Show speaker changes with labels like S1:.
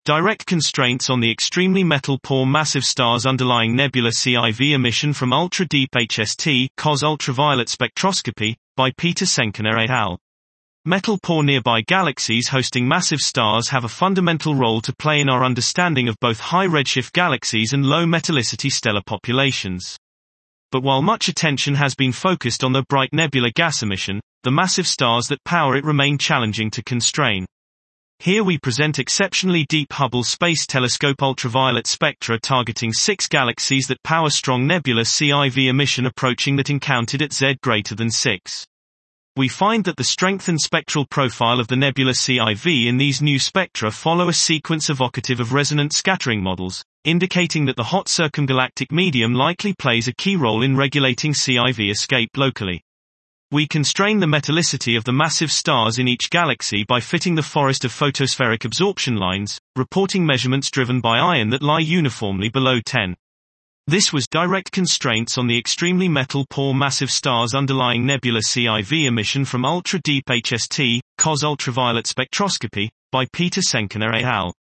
S1: Direct constraints on the extremely metal-poor massive stars underlying nebula CIV emission from ultra-deep HST (COS ultraviolet spectroscopy), by Peter Senkner et al. Metal-poor nearby galaxies hosting massive stars have a fundamental role to play in our understanding of both high-redshift galaxies and low-metallicity stellar populations. But while much attention has been focused on the bright nebula gas emission, the massive stars that power it remain challenging to constrain. Here we present exceptionally deep Hubble Space Telescope ultraviolet spectra targeting 6 galaxies that power strong nebula CIV emission approaching that encountered at Z greater than 6. We find that the strengthened spectral profile of the nebula CIV in these new spectra follow a sequence evocative of resonant scattering models, indicating that the hot circumgalactic medium likely plays a key role in regulating CIV escape locally. We constrain the metallicity of the massive stars in each galaxy by fitting the forest of photospheric absorption lines, reporting measurements driven by iron that lie uniformly below 10. This was direct constraints on the extremely metal-poor massive stars underlying nebula CIV emission from ultra-deep HST, COS ultraviolet spectroscopy, by Peter Senkner et al.